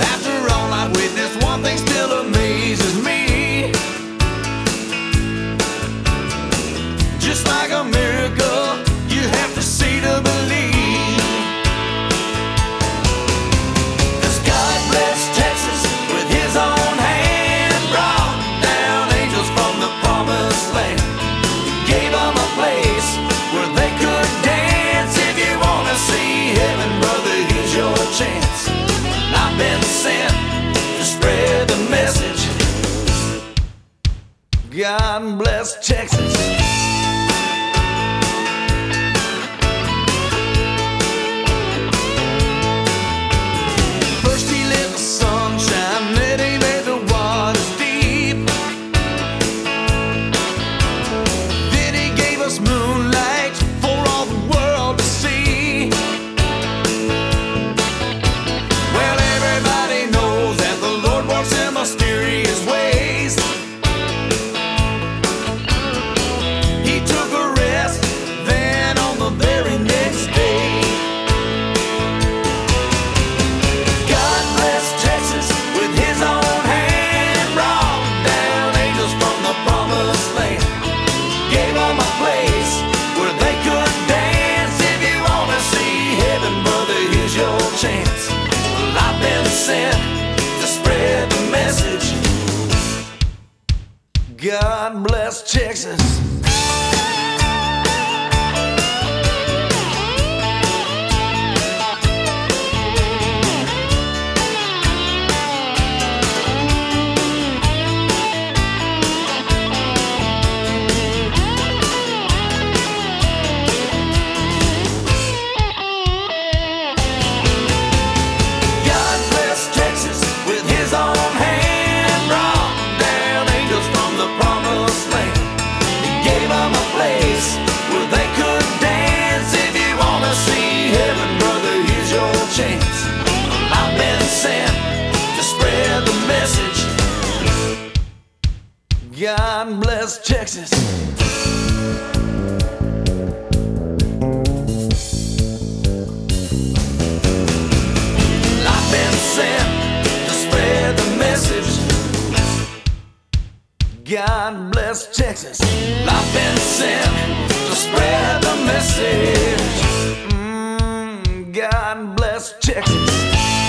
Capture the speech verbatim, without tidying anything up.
After all I've witnessed, one thing still amazes me. Just like a miracle, you have to see to believe. 'Cause God blessed Texas with his own hand, brought down angels from the promised land, gave them a place where they could dance. If you wanna see heaven, brother, here's your chance. I've been sent to spread the message. God bless Texas. First he lit the sunshine, then he made the waters deep. Then he gave us moonlight for all the world to see. Well, everybody knows that the Lord works in mysterious ways. He took a rest, then on the very next day, God blessed Texas with his own hand, brought down angels from the promised land, gave them a place where they could dance. If you wanna see heaven, brother, here's your chance. Well, I've been sent to spread the message. God bless Texas. God bless Texas with his own hand, brought down angels from the promised land. He gave them a place where they could dance. If you wanna see heaven, brother, here's your chance. I've been sent to spread the message. God bless Texas. I've been sent to spread the message. God bless Texas. I've been sent to spread the message. Mm, God bless Texas.